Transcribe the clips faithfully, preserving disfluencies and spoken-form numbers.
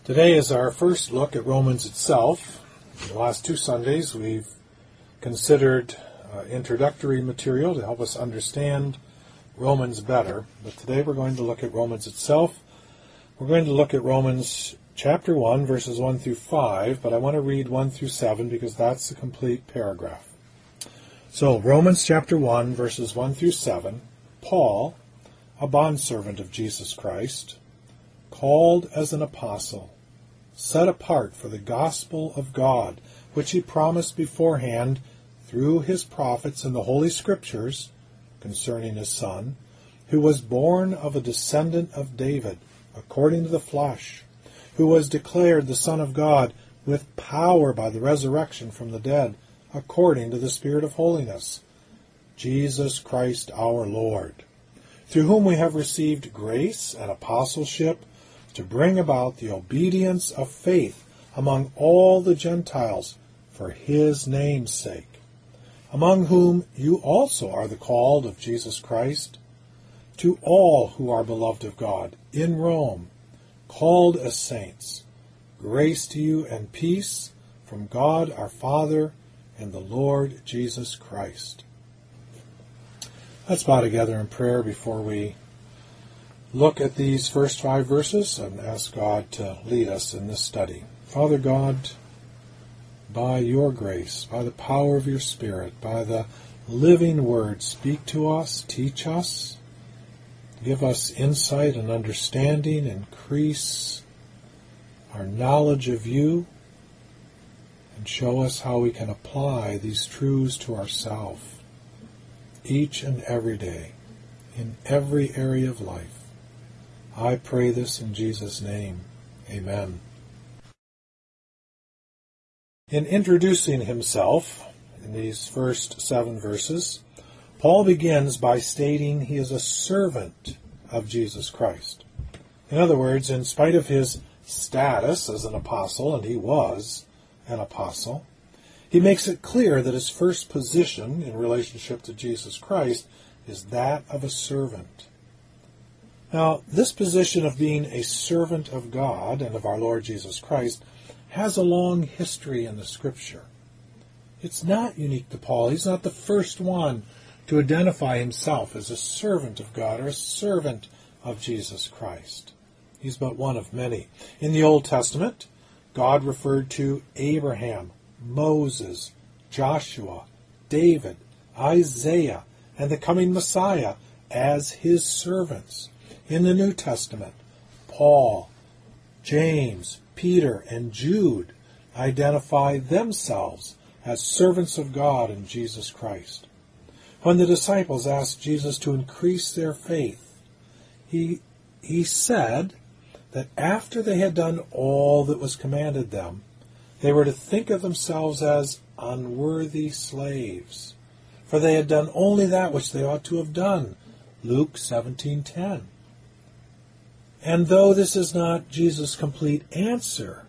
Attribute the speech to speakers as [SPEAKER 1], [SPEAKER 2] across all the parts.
[SPEAKER 1] Today is our first look at Romans itself. In the last two Sundays, we've considered uh, introductory material to help us understand Romans better. But today we're going to look at Romans itself. We're going to look at Romans chapter one, verses one through five, but I want to read one through seven because that's the complete paragraph. So, Romans chapter one, verses one through seven, Paul, a bondservant of Jesus Christ, called as an apostle, set apart for the gospel of God, which he promised beforehand through his prophets in the Holy Scriptures concerning his Son, who was born of a descendant of David, according to the flesh, who was declared the Son of God with power by the resurrection from the dead, according to the Spirit of holiness, Jesus Christ our Lord, through whom we have received grace and apostleship, to bring about the obedience of faith among all the Gentiles for his name's sake, among whom you also are the called of Jesus Christ, to all who are beloved of God in Rome, called as saints, grace to you and peace from God our Father and the Lord Jesus Christ. Let's bow together in prayer before we look at these first five verses and ask God to lead us in this study. Father God, by your grace, by the power of your Spirit, by the living word, speak to us, teach us, give us insight and understanding, increase our knowledge of you, and show us how we can apply these truths to ourselves each and every day, in every area of life. I pray this in Jesus' name. Amen. In introducing himself in these first seven verses, Paul begins by stating he is a servant of Jesus Christ. In other words, in spite of his status as an apostle, and he was an apostle, he makes it clear that his first position in relationship to Jesus Christ is that of a servant. Now, this position of being a servant of God and of our Lord Jesus Christ has a long history in the Scripture. It's not unique to Paul. He's not the first one to identify himself as a servant of God or a servant of Jesus Christ. He's but one of many. In the Old Testament, God referred to Abraham, Moses, Joshua, David, Isaiah, and the coming Messiah as his servants. In the New Testament, Paul, James, Peter, and Jude identify themselves as servants of God in Jesus Christ. When the disciples asked Jesus to increase their faith, he, he said that after they had done all that was commanded them, they were to think of themselves as unworthy slaves, for they had done only that which they ought to have done. Luke seventeen ten. And though this is not Jesus' complete answer,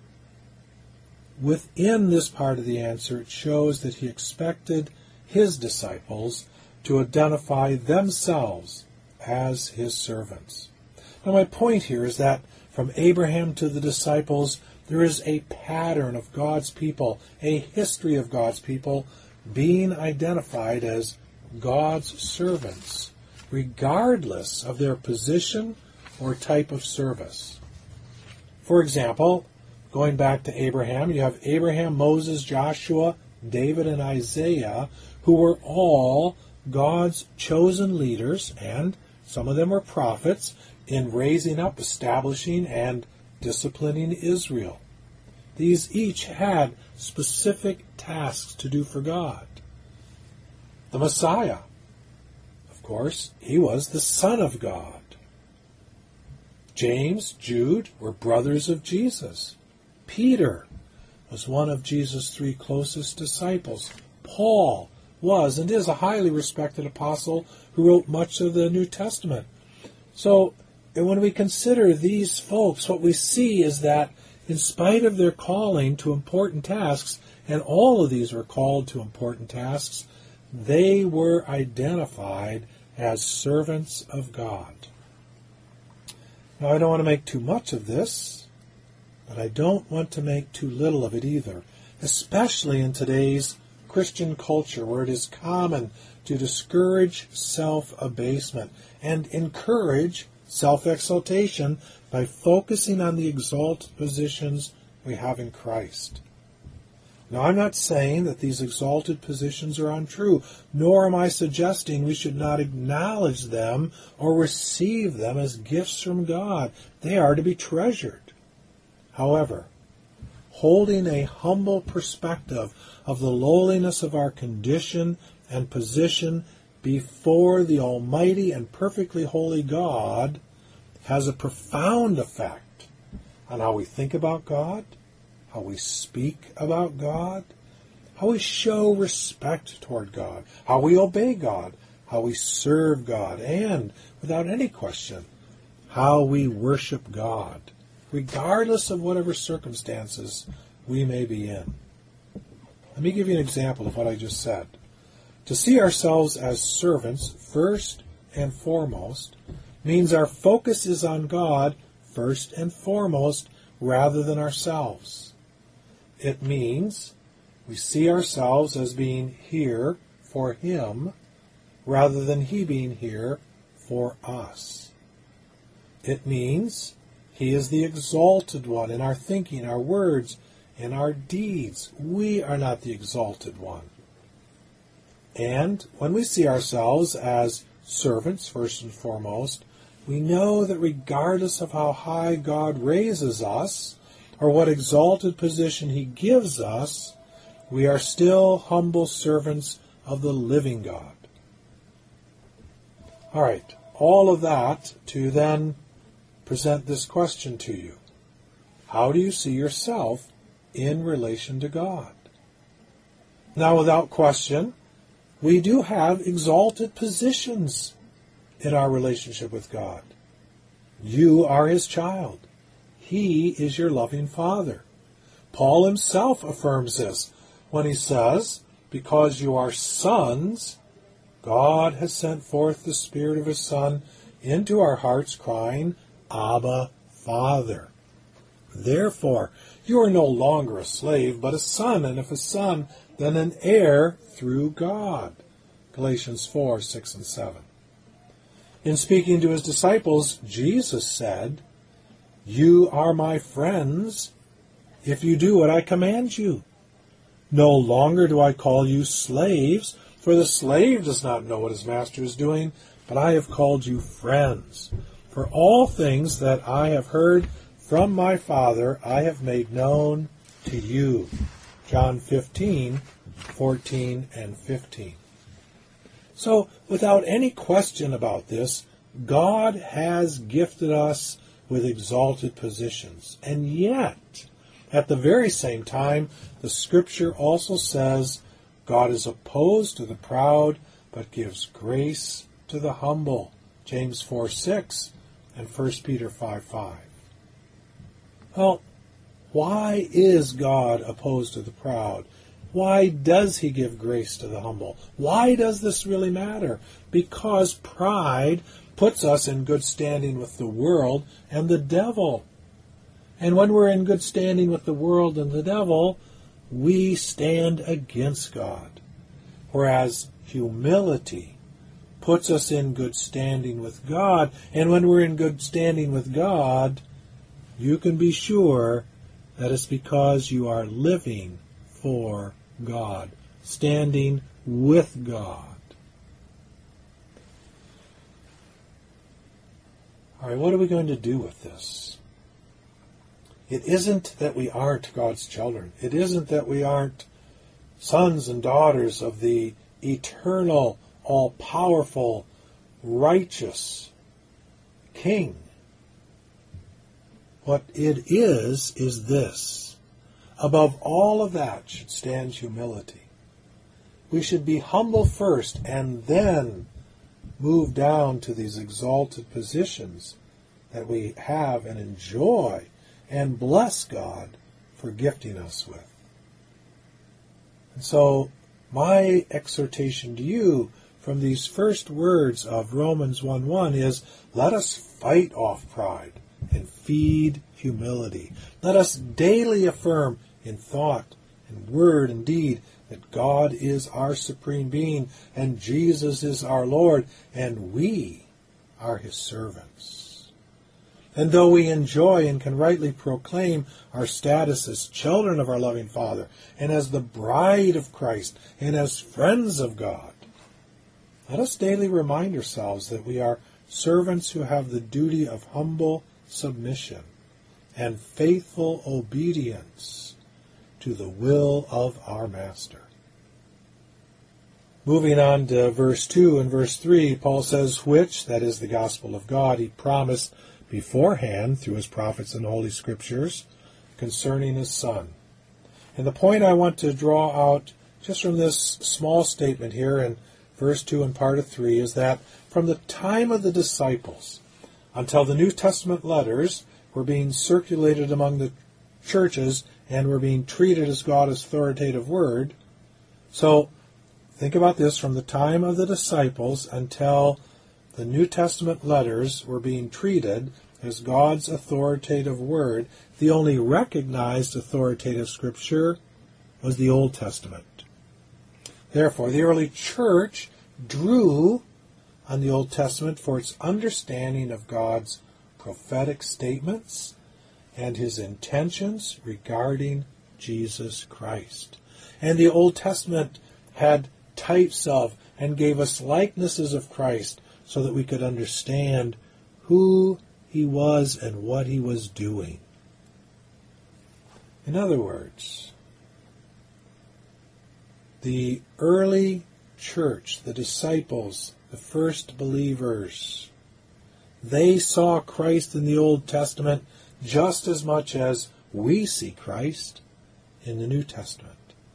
[SPEAKER 1] within this part of the answer it shows that he expected his disciples to identify themselves as his servants. Now my point here is that from Abraham to the disciples, there is a pattern of God's people, a history of God's people being identified as God's servants, regardless of their position or type of service. For example, going back to Abraham, you have Abraham, Moses, Joshua, David, and Isaiah, who were all God's chosen leaders, and some of them were prophets, in raising up, establishing, and disciplining Israel. These each had specific tasks to do for God. The Messiah, of course, he was the Son of God. James, Jude were brothers of Jesus. Peter was one of Jesus' three closest disciples. Paul was and is a highly respected apostle who wrote much of the New Testament. So when we consider these folks, what we see is that in spite of their calling to important tasks, and all of these were called to important tasks, they were identified as servants of God. Now, I don't want to make too much of this, but I don't want to make too little of it either, especially in today's Christian culture where it is common to discourage self-abasement and encourage self-exaltation by focusing on the exalted positions we have in Christ. Now, I'm not saying that these exalted positions are untrue, nor am I suggesting we should not acknowledge them or receive them as gifts from God. They are to be treasured. However, holding a humble perspective of the lowliness of our condition and position before the Almighty and perfectly holy God has a profound effect on how we think about God, how we speak about God, how we show respect toward God, how we obey God, how we serve God, and, without any question, how we worship God, regardless of whatever circumstances we may be in. Let me give you an example of what I just said. To see ourselves as servants, first and foremost, means our focus is on God first and foremost, rather than ourselves. It means we see ourselves as being here for Him, rather than He being here for us. It means He is the exalted one in our thinking, our words, and our deeds. We are not the exalted one. And when we see ourselves as servants, first and foremost, we know that regardless of how high God raises us, or what exalted position He gives us, we are still humble servants of the living God. All right, all of that to then present this question to you. How do you see yourself in relation to God? Now, without question, we do have exalted positions in our relationship with God. You are His child. He is your loving Father. Paul himself affirms this when he says, because you are sons, God has sent forth the Spirit of His Son into our hearts, crying, Abba, Father. Therefore, you are no longer a slave, but a son, and if a son, then an heir through God. Galatians four, six, and seven. In speaking to His disciples, Jesus said, You are my friends if you do what I command you. No longer do I call you slaves, for the slave does not know what his master is doing, but I have called you friends. For all things that I have heard from my Father I have made known to you. John fifteen, fourteen, and fifteen. So, without any question about this, God has gifted us with exalted positions. And yet, at the very same time, the Scripture also says God is opposed to the proud, but gives grace to the humble. James four, six and First Peter five, five. Well, why is God opposed to the proud? Why does He give grace to the humble? Why does this really matter? Because pride puts us in good standing with the world and the devil. And when we're in good standing with the world and the devil, we stand against God. Whereas humility puts us in good standing with God. And when we're in good standing with God, you can be sure that it's because you are living for God, standing with God. All right, what are we going to do with this? It isn't that we aren't God's children. It isn't that we aren't sons and daughters of the eternal, all-powerful, righteous King. What it is, is this. Above all of that should stand humility. We should be humble first and then move down to these exalted positions that we have and enjoy and bless God for gifting us with. And so my exhortation to you from these first words of Romans one one is, let us fight off pride and feed humility. Let us daily affirm in thought, in word, and deed that God is our supreme being, and Jesus is our Lord, and we are his servants. And though we enjoy and can rightly proclaim our status as children of our loving Father, and as the bride of Christ, and as friends of God, let us daily remind ourselves that we are servants who have the duty of humble submission and faithful obedience to the will of our Master. Moving on to verse two and verse three, Paul says, which, that is the gospel of God, he promised beforehand through his prophets and holy scriptures concerning his Son. And the point I want to draw out just from this small statement here in verse two and part of three is that from the time of the disciples until the New Testament letters were being circulated among the churches and were being treated as God's authoritative word. So think about this, from the time of the disciples until the New Testament letters were being treated as God's authoritative word, the only recognized authoritative scripture was the Old Testament. Therefore, the early church drew on the Old Testament for its understanding of God's prophetic statements and his intentions regarding Jesus Christ. And the Old Testament had types of and gave us likenesses of Christ so that we could understand who he was and what he was doing. In other words, the early church, the disciples, the first believers, they saw Christ in the Old Testament just as much as we see Christ in the New Testament.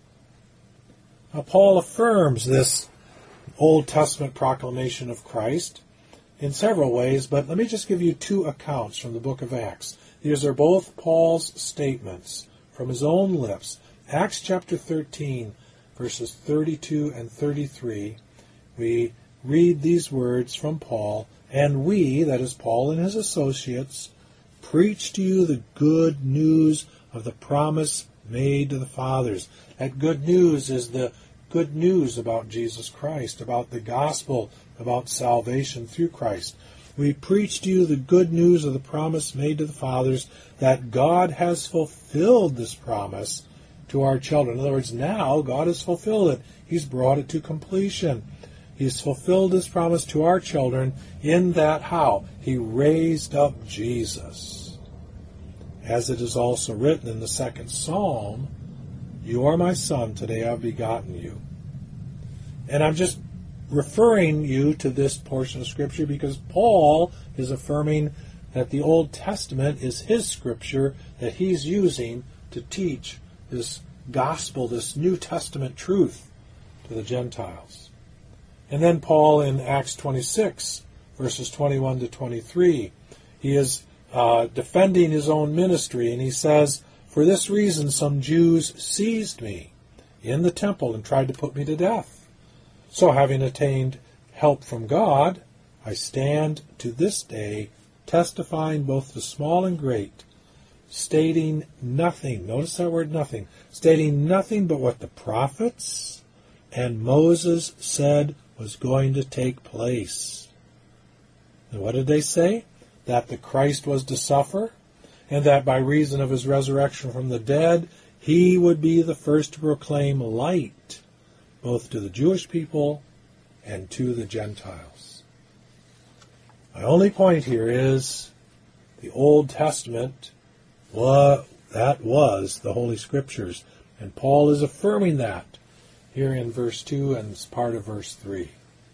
[SPEAKER 1] Now, Paul affirms this Old Testament proclamation of Christ in several ways, but let me just give you two accounts from the book of Acts. These are both Paul's statements from his own lips. Acts chapter thirteen, verses thirty-two and thirty-three, we read these words from Paul, and we, that is Paul and his associates, preach to you the good news of the promise made to the fathers. That good news is the good news about Jesus Christ, about the gospel, about salvation through Christ. We preach to you the good news of the promise made to the fathers, that God has fulfilled this promise to our children. In other words, now God has fulfilled it. He's brought it to completion. He's fulfilled his promise to our children in that how? He raised up Jesus. As it is also written in the second psalm, you are my son, today I have begotten you. And I'm just referring you to this portion of Scripture because Paul is affirming that the Old Testament is his Scripture that he's using to teach this gospel, this New Testament truth to the Gentiles. And then Paul in Acts twenty-six, verses twenty-one to twenty-three, he is uh, defending his own ministry, and he says, for this reason some Jews seized me in the temple and tried to put me to death. So having attained help from God, I stand to this day testifying both to small and great, stating nothing, notice that word nothing, stating nothing but what the prophets and Moses said was going to take place. And what did they say? That the Christ was to suffer, and that by reason of his resurrection from the dead, he would be the first to proclaim light, both to the Jewish people and to the Gentiles. My only point here is the Old Testament, well, that was the Holy Scriptures, and Paul is affirming that here in verse two and it's part of verse three.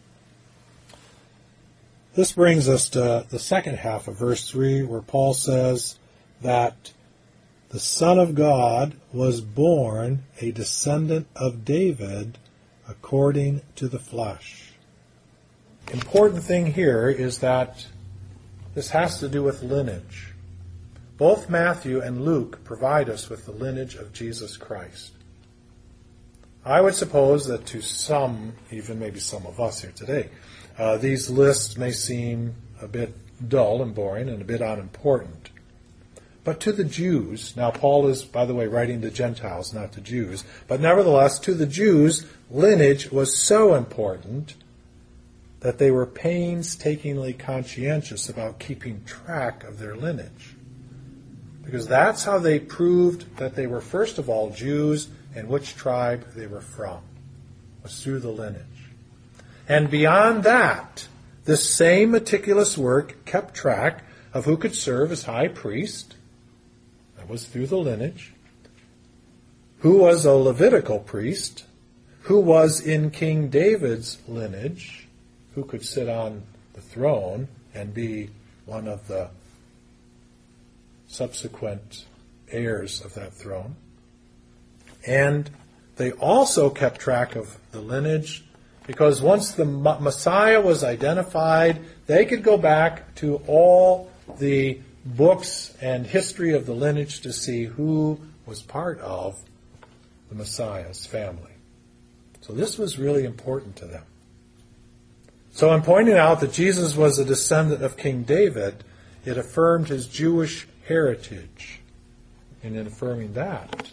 [SPEAKER 1] This brings us to the second half of verse three, where Paul says that the Son of God was born a descendant of David according to the flesh. Important thing here is that this has to do with lineage. Both Matthew and Luke provide us with the lineage of Jesus Christ. I would suppose that to some, even maybe some of us here today, uh, these lists may seem a bit dull and boring and a bit unimportant. But to the Jews, now Paul is, by the way, writing to Gentiles, not to Jews, but nevertheless, to the Jews, lineage was so important that they were painstakingly conscientious about keeping track of their lineage. Because that's how they proved that they were, first of all, Jews and which tribe they were from, was through the lineage. And beyond that, this same meticulous work kept track of who could serve as high priest. That was through the lineage. Who was a Levitical priest. Who was in King David's lineage. Who could sit on the throne and be one of the subsequent heirs of that throne. And they also kept track of the lineage because once the Messiah was identified, they could go back to all the books and history of the lineage to see who was part of the Messiah's family. So this was really important to them. So in pointing out that Jesus was a descendant of King David, it affirmed his Jewish heritage. And in affirming that,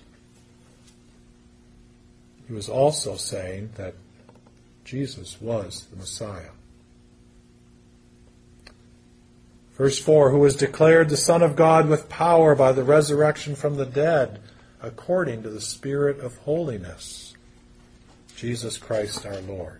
[SPEAKER 1] he was also saying that Jesus was the Messiah. Verse four, who was declared the Son of God with power by the resurrection from the dead, according to the Spirit of holiness, Jesus Christ our Lord.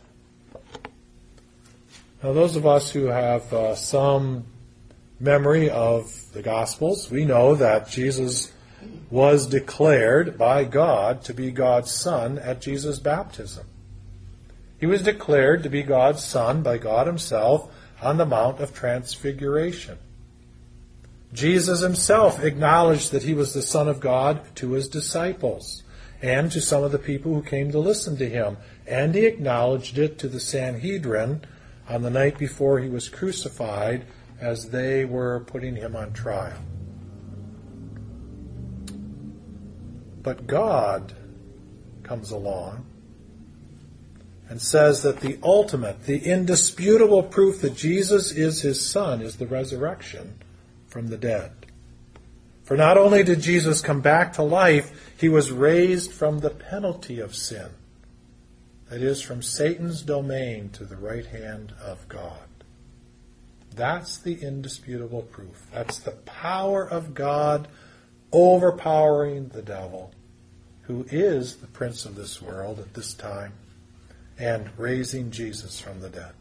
[SPEAKER 1] Now those of us who have uh, some memory of the Gospels, we know that Jesus was declared by God to be God's Son at Jesus' baptism. He was declared to be God's Son by God himself on the Mount of Transfiguration. Jesus himself acknowledged that he was the Son of God to his disciples and to some of the people who came to listen to him. And he acknowledged it to the Sanhedrin on the night before he was crucified as they were putting him on trial. But God comes along and says that the ultimate, the indisputable proof that Jesus is his Son is the resurrection from the dead. For not only did Jesus come back to life, he was raised from the penalty of sin. That is, from Satan's domain to the right hand of God. That's the indisputable proof. That's the power of God overpowering the devil, who is the prince of this world at this time, and raising Jesus from the dead.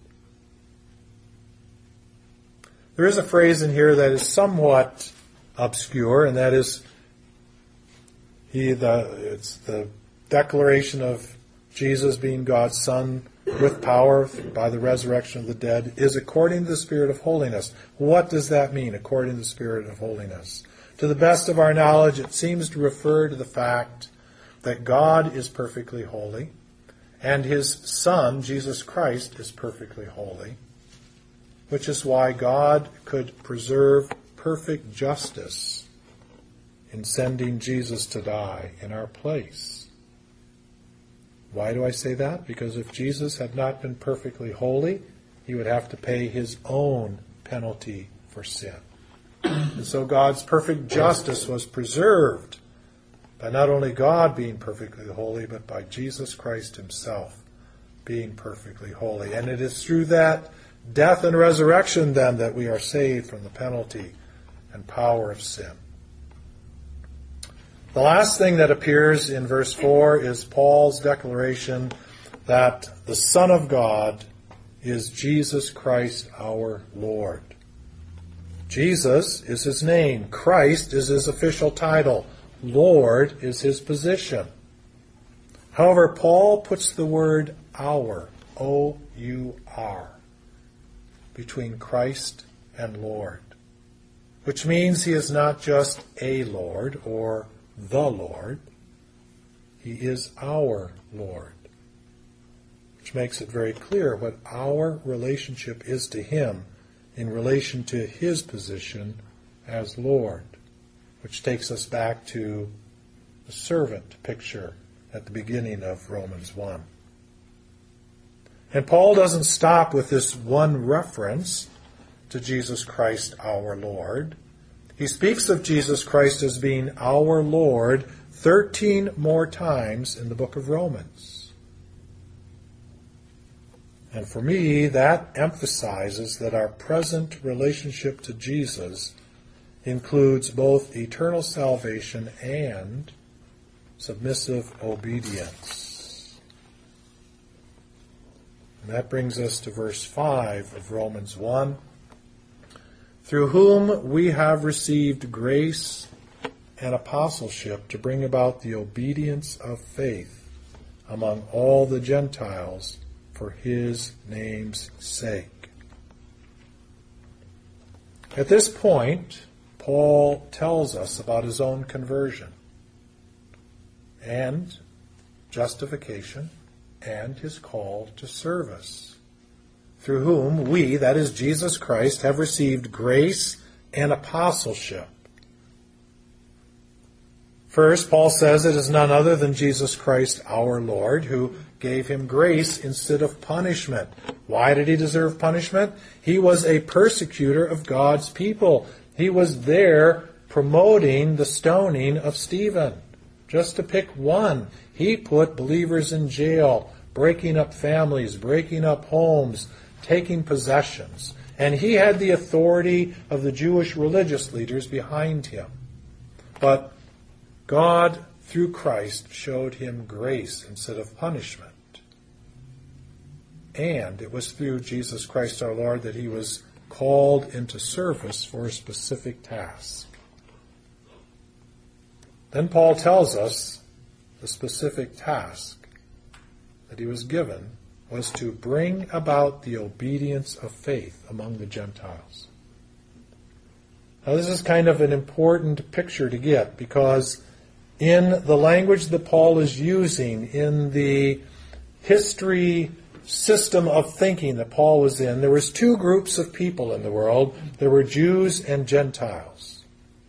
[SPEAKER 1] There is a phrase in here that is somewhat obscure, and that is he the it's the declaration of Jesus being God's Son with power by the resurrection of the dead is according to the Spirit of holiness. What does that mean, according to the Spirit of holiness? To the best of our knowledge, it seems to refer to the fact that God is perfectly holy, and his Son, Jesus Christ, is perfectly holy, which is why God could preserve perfect justice in sending Jesus to die in our place. Why do I say that? Because if Jesus had not been perfectly holy, he would have to pay his own penalty for sin. And so God's perfect justice was preserved by not only God being perfectly holy, but by Jesus Christ himself being perfectly holy. And it is through that death and resurrection, then, that we are saved from the penalty and power of sin. The last thing that appears in verse four is Paul's declaration that the Son of God is Jesus Christ our Lord. Jesus is his name. Christ is his official title. Lord is his position. However, Paul puts the word our, O U R, between Christ and Lord, which means he is not just a Lord or the Lord. He is our Lord, which makes it very clear what our relationship is to him in relation to his position as Lord, which takes us back to the servant picture at the beginning of Romans one. And Paul doesn't stop with this one reference to Jesus Christ our Lord. He He speaks of Jesus Christ as being our Lord thirteen more times in the book of Romans. And for me, that emphasizes that our present relationship to Jesus includes both eternal salvation and submissive obedience. And that brings us to verse five of Romans one. Through whom we have received grace and apostleship to bring about the obedience of faith among all the Gentiles for his name's sake. At this point, Paul tells us about his own conversion and justification and his call to service, through whom we, that is Jesus Christ, have received grace and apostleship. First, Paul says it is none other than Jesus Christ our Lord, who gave him grace instead of punishment. Why did he deserve punishment? He was a persecutor of God's people. He was there promoting the stoning of Stephen. Just to pick one, he put believers in jail, breaking up families, breaking up homes, taking possessions. And he had the authority of the Jewish religious leaders behind him. But God, through Christ, showed him grace instead of punishment. And it was through Jesus Christ our Lord that he was called into service for a specific task. Then Paul tells us the specific task that he was given was to bring about the obedience of faith among the Gentiles. Now this is kind of an important picture to get, because in the language that Paul is using, in the history system of thinking that Paul was in, there was two groups of people in the world. There were Jews and Gentiles.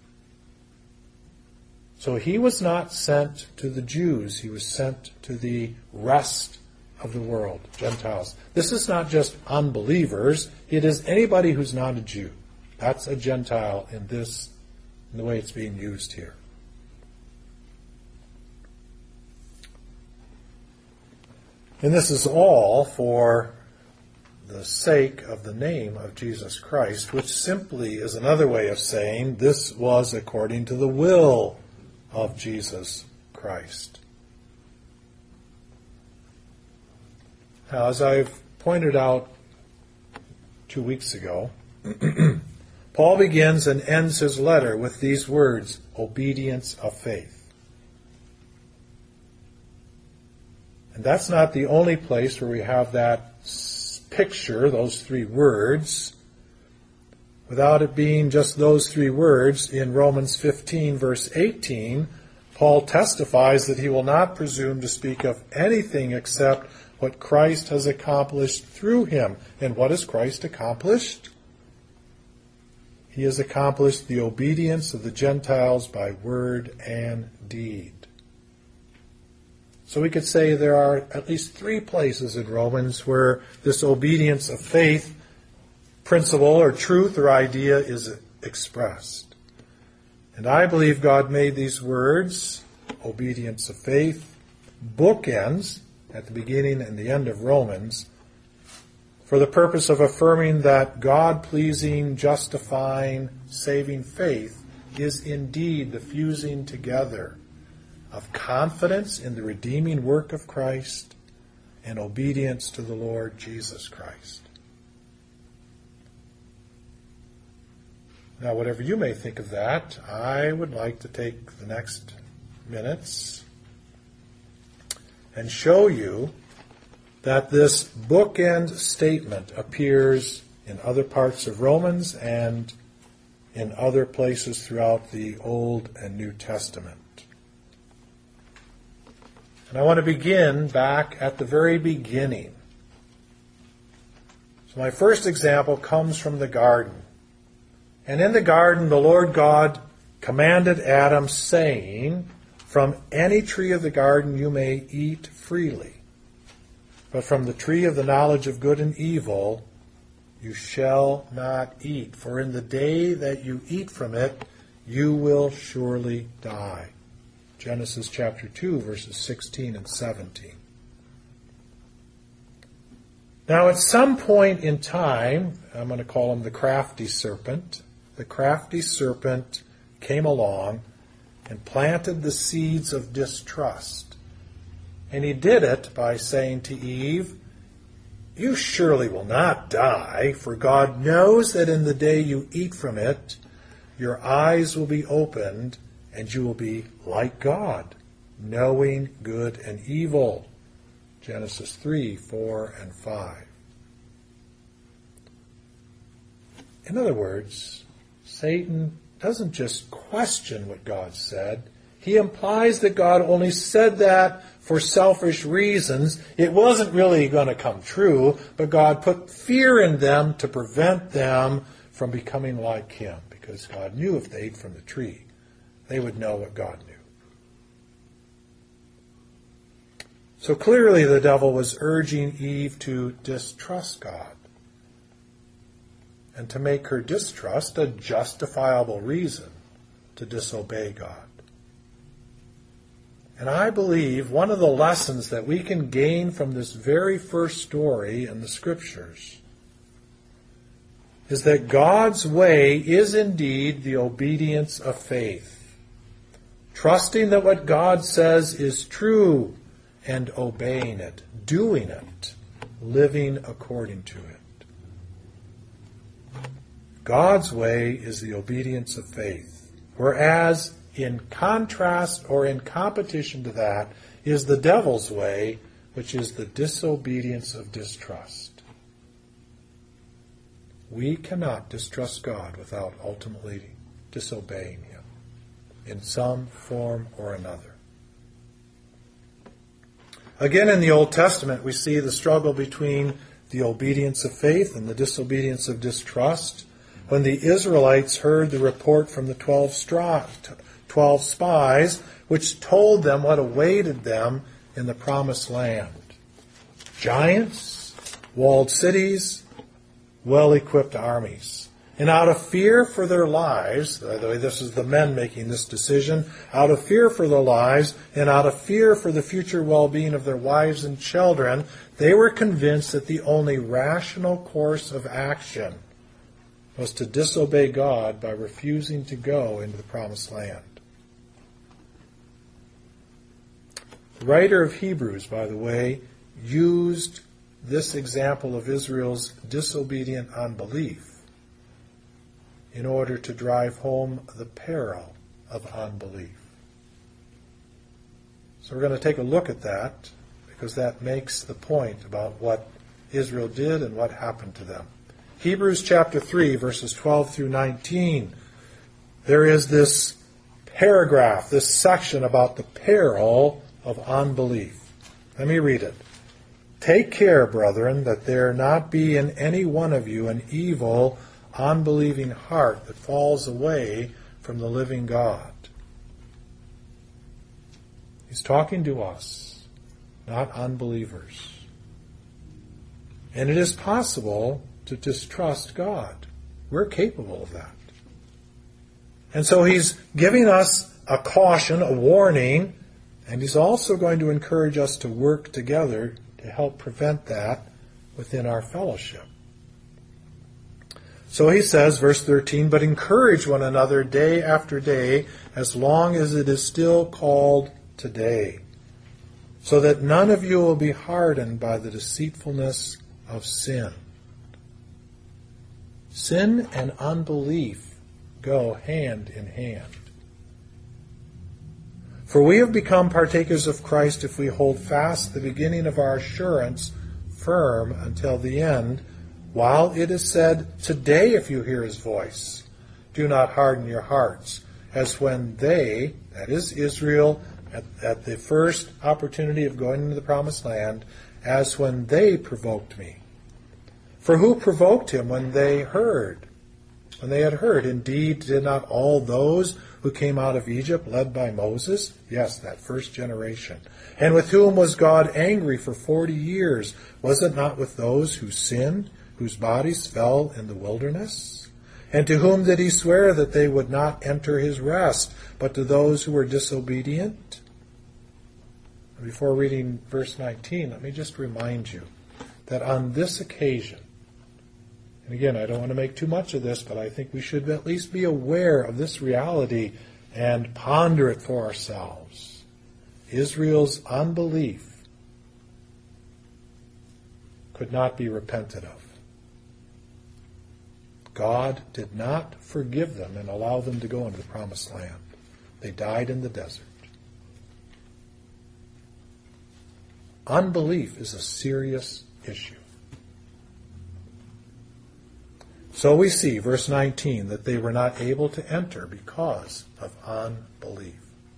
[SPEAKER 1] So he was not sent to the Jews. He was sent to the rest of the world, Gentiles. This is not just unbelievers. It is anybody who's not a Jew. That's a Gentile in this, in the way it's being used here. And this is all for the sake of the name of Jesus Christ, which simply is another way of saying this was according to the will of Jesus Christ. Now, as I've pointed out two weeks ago, Paul begins and ends his letter with these words, obedience of faith. And that's not the only place where we have that picture, those three words. Without it being just those three words, in Romans fifteen, verse eighteen, Paul testifies that he will not presume to speak of anything except what Christ has accomplished through him. And what has Christ accomplished? He has accomplished the obedience of the Gentiles by word and deed. So we could say there are at least three places in Romans where this obedience of faith principle or truth or idea is expressed. And I believe God made these words, obedience of faith, bookends at the beginning and the end of Romans, for the purpose of affirming that God-pleasing, justifying, saving faith is indeed the fusing together of confidence in the redeeming work of Christ and obedience to the Lord Jesus Christ. Now, whatever you may think of that, I would like to take the next minutes and show you that this bookend statement appears in other parts of Romans and in other places throughout the Old and New Testament. And I want to begin back at the very beginning. So my first example comes from the garden. And in the garden, the Lord God commanded Adam, saying, "From any tree of the garden you may eat freely, but from the tree of the knowledge of good and evil you shall not eat. For in the day that you eat from it, You will surely die. Genesis chapter two, verses sixteen and seventeen. Now, at some point in time, I'm going to call him the crafty serpent, the crafty serpent came along and planted the seeds of distrust. And he did it by saying to Eve, you surely will not die, for God knows that in the day you eat from it, your eyes will be opened, and you will be like God, knowing good and evil. Genesis three, four, and five. In other words, Satan doesn't just question what God said. He implies that God only said that for selfish reasons. It wasn't really going to come true, but God put fear in them to prevent them from becoming like him, because God knew if they ate from the tree, they would know what God knew. So clearly the devil was urging Eve to distrust God, and to make her distrust a justifiable reason to disobey God. And I believe one of the lessons that we can gain from this very first story in the Scriptures is that God's way is indeed the obedience of faith, trusting that what God says is true and obeying it, doing it, living according to it. God's way is the obedience of faith, whereas in contrast or in competition to that is the devil's way, which is the disobedience of distrust. We cannot distrust God without ultimately disobeying him in some form or another. Again, in the Old Testament, we see the struggle between the obedience of faith and the disobedience of distrust. When the Israelites heard the report from the twelve, stra- twelve spies, which told them what awaited them in the promised land. Giants, walled cities, well-equipped armies. And out of fear for their lives, by the way, this is the men making this decision, out of fear for their lives and out of fear for the future well-being of their wives and children, they were convinced that the only rational course of action was to disobey God by refusing to go into the promised land. The writer of Hebrews, by the way, used this example of Israel's disobedient unbelief in order to drive home the peril of unbelief. So we're going to take a look at that, because that makes the point about what Israel did and what happened to them. Hebrews chapter three, verses twelve through nineteen. There is this paragraph, this section about the peril of unbelief. Let me read it. Take care, brethren, that there not be in any one of you an evil, unbelieving heart that falls away from the living God. He's talking to us, not unbelievers. And it is possible to distrust God. We're capable of that. And so he's giving us a caution, a warning, and he's also going to encourage us to work together to help prevent that within our fellowship. So he says, verse thirteen, but encourage one another day after day, as long as it is still called today, so that none of you will be hardened by the deceitfulness of sin. Sin and unbelief go hand in hand. For we have become partakers of Christ if we hold fast the beginning of our assurance firm until the end, while it is said, today if you hear his voice, do not harden your hearts, as when they, that is Israel, at, at the first opportunity of going into the promised land, as when they provoked me. For who provoked him when they heard? When they had heard, indeed, did not all those who came out of Egypt led by Moses? Yes, that first generation. And with whom was God angry for forty years? Was it not with those who sinned, whose bodies fell in the wilderness? And to whom did he swear that they would not enter his rest, but to those who were disobedient? Before reading verse nineteen, let me just remind you that on this occasion, and again, I don't want to make too much of this, but I think we should at least be aware of this reality and ponder it for ourselves. Israel's unbelief could not be repented of. God did not forgive them and allow them to go into the promised land. They died in the desert. Unbelief is a serious issue. So we see, verse nineteen, that they were not able to enter because of unbelief.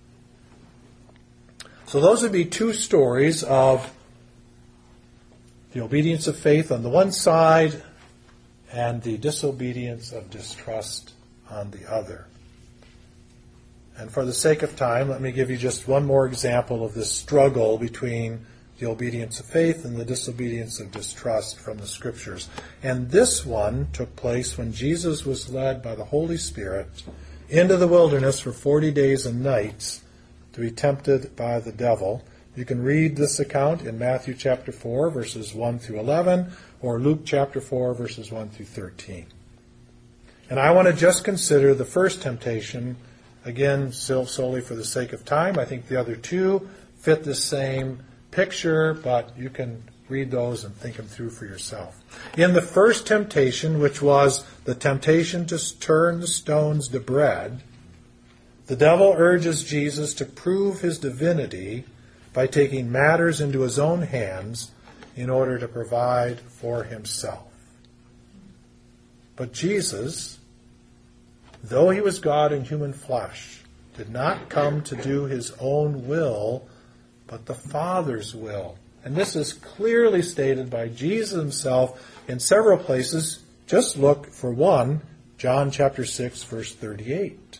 [SPEAKER 1] So those would be two stories of the obedience of faith on the one side and the disobedience of distrust on the other. And for the sake of time, let me give you just one more example of this struggle between the obedience of faith and the disobedience of distrust from the Scriptures. And this one took place when Jesus was led by the Holy Spirit into the wilderness for forty days and nights to be tempted by the devil. You can read this account in Matthew chapter four, verses one through eleven, or Luke chapter four, verses one through thirteen. And I want to just consider the first temptation, again, still solely for the sake of time. I think the other two fit the same picture, but you can read those and think them through for yourself. In the first temptation, which was the temptation to turn the stones to bread, the devil urges Jesus to prove his divinity by taking matters into his own hands in order to provide for himself. But Jesus, though he was God in human flesh, did not come to do his own will, but the Father's will. And this is clearly stated by Jesus himself in several places. Just look, for one, John chapter six, verse thirty-eight.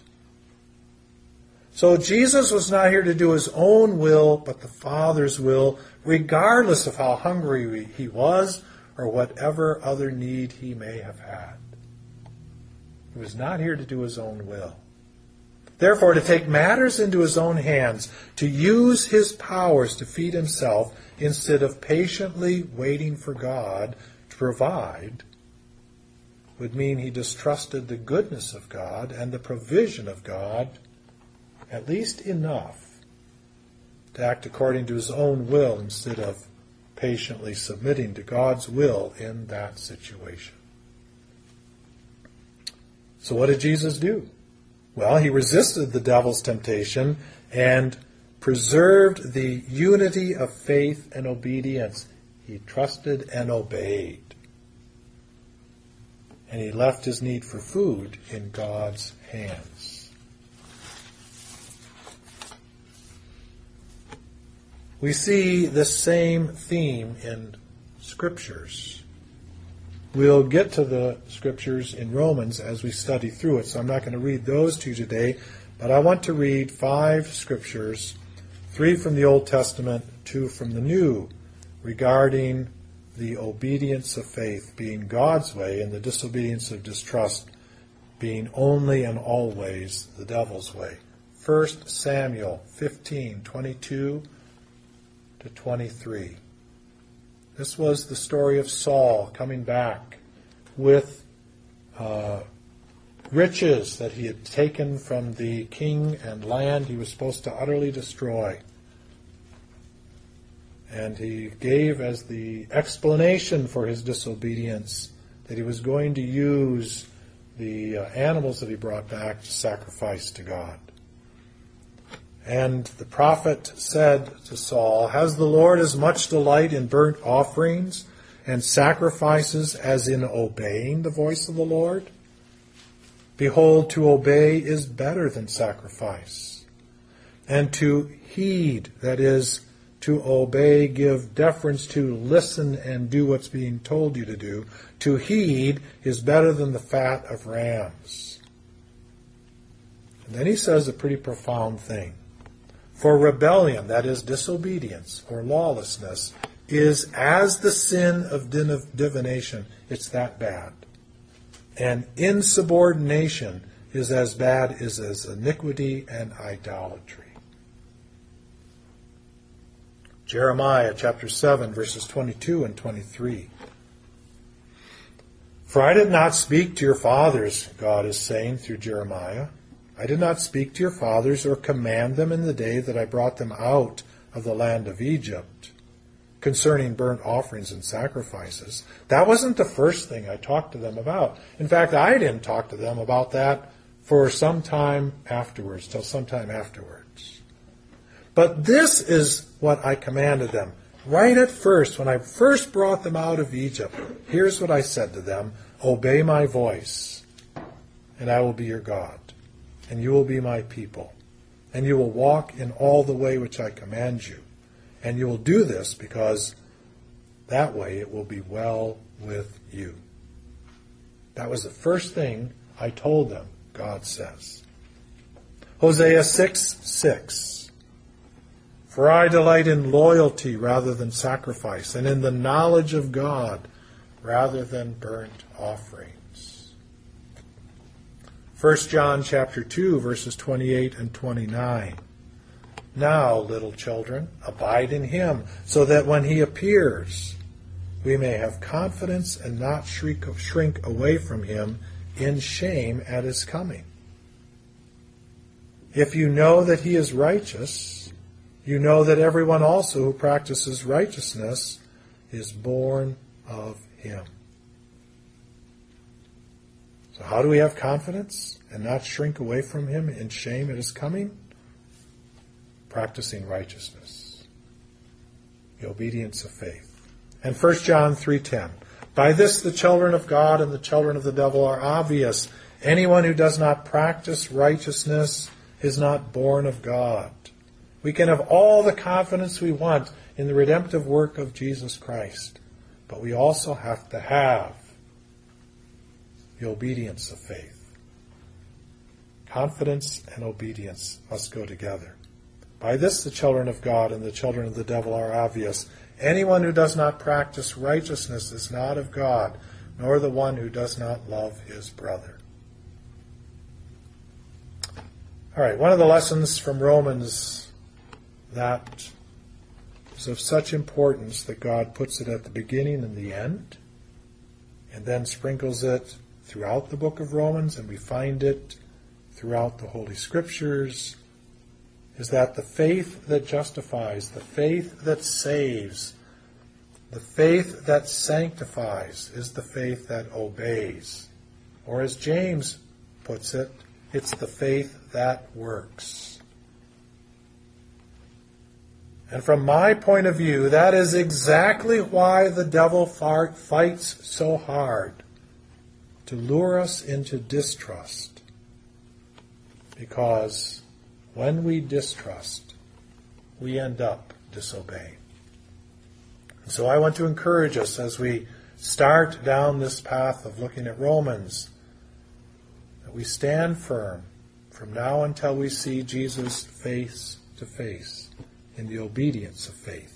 [SPEAKER 1] So Jesus was not here to do his own will, but the Father's will, regardless of how hungry he was or whatever other need he may have had. He was not here to do his own will. Therefore, to take matters into his own hands, to use his powers to feed himself instead of patiently waiting for God to provide, would mean he distrusted the goodness of God and the provision of God, at least enough to act according to his own will instead of patiently submitting to God's will in that situation. So what did Jesus do? Well, he resisted the devil's temptation and preserved the unity of faith and obedience. He trusted and obeyed. And he left his need for food in God's hands. We see the same theme in Scriptures. We'll get to the Scriptures in Romans as we study through it, so I'm not going to read those to you today, but I want to read five Scriptures, three from the Old Testament, two from the New, regarding the obedience of faith being God's way and the disobedience of distrust being only and always the devil's way. First Samuel fifteen, twenty-two to twenty-three. This was the story of Saul coming back with uh, riches that he had taken from the king and land he was supposed to utterly destroy. And he gave as the explanation for his disobedience that he was going to use the uh, animals that he brought back to sacrifice to God. And the prophet said to Saul, "Has the Lord as much delight in burnt offerings and sacrifices as in obeying the voice of the Lord? Behold, to obey is better than sacrifice, and to heed, that is, to obey, give deference to, listen and do what's being told you to do. To heed is better than the fat of rams." And then he says a pretty profound thing. For rebellion, that is disobedience or lawlessness, is as the sin of divination. It's that bad. And insubordination is as bad as, as iniquity and idolatry. Jeremiah chapter seven, verses twenty-two and twenty-three. For I did not speak to your fathers, God is saying through Jeremiah. I did not speak to your fathers or command them in the day that I brought them out of the land of Egypt concerning burnt offerings and sacrifices. That wasn't the first thing I talked to them about. In fact, I didn't talk to them about that for some time afterwards, till some time afterwards. But this is what I commanded them. Right at first, when I first brought them out of Egypt, here's what I said to them. Obey my voice, and I will be your God, and you will be my people, and you will walk in all the way which I command you. And you will do this because that way it will be well with you. That was the first thing I told them, God says. Hosea six six. For I delight in loyalty rather than sacrifice, and in the knowledge of God rather than burnt offerings. First John chapter two, verses twenty-eight and twenty-nine. Now, little children, abide in him, so that when he appears, we may have confidence and not shrink, shrink away from him in shame at his coming. If you know that he is righteous, you know that everyone also who practices righteousness is born of him. So how do we have confidence and not shrink away from him in shame at his coming? Practicing righteousness, the obedience of faith. And First John three ten. By this the children of God and the children of the devil are obvious. Anyone who does not practice righteousness is not born of God. We can have all the confidence we want in the redemptive work of Jesus Christ, but we also have to have the obedience of faith. Confidence and obedience must go together. By this the children of God and the children of the devil are obvious. Anyone who does not practice righteousness is not of God, nor the one who does not love his brother. All right, one of the lessons from Romans that is of such importance that God puts it at the beginning and the end, and then sprinkles it throughout the book of Romans, and we find it throughout the Holy Scriptures, is that the faith that justifies, the faith that saves, the faith that sanctifies is the faith that obeys. Or as James puts it, it's the faith that works. And from my point of view, that is exactly why the devil fights so hard, to lure us into distrust. Because when we distrust, we end up disobeying. And so I want to encourage us as we start down this path of looking at Romans, that we stand firm from now until we see Jesus face to face in the obedience of faith.